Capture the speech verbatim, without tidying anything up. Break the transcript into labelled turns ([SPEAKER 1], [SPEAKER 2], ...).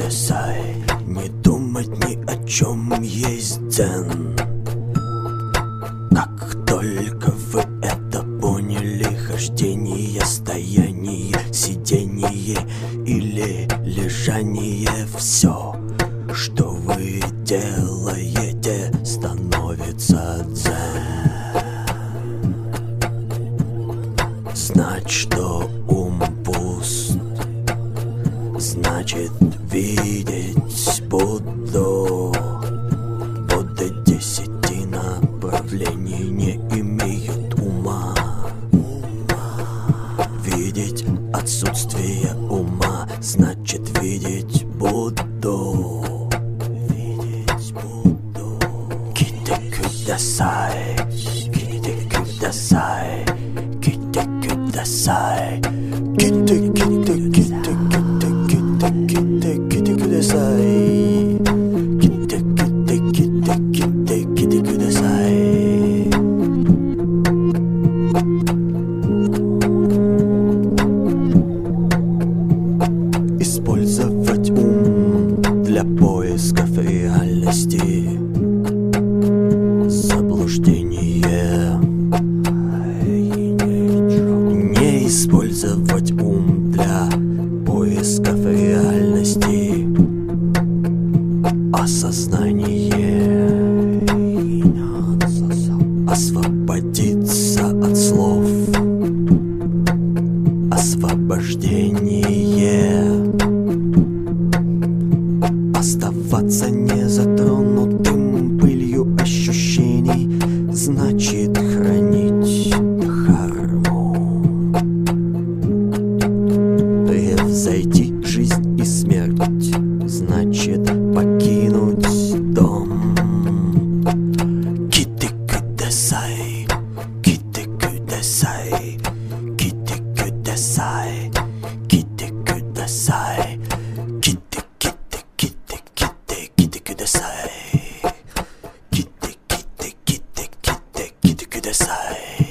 [SPEAKER 1] кудасай. Не думать ни о чем есть дзен. Как только вы это поняли, хождение, стояние, сидение или лежание, все, что вы делаете, становится дзен. Знать, что ум пуст, значит видеть Будду. Будды десяти направлений не имеют ума. Видеть отсутствие ума значит видеть Будду. Видеть Будду. Ките кудасай, ките кудасай, ките кудасай, ките ките ките ките ките ките ките кудасай, ките ките ките ките ките кудасай. Использовать ум для поисков реальности. Заблуждение. Не использовать ум для поисков реальности. Осознание. Освободиться от слов. Освобождение. Оставаться незатронутым пылью ощущений значит хранить дхарму. Превзойти жизнь и смерть значит покинуть дом. Ките кудасай, ките кудасай, ките кудасай, ките кудасай, ките ките ките ките ките кудасай, ките ките ките ките ките кудасай.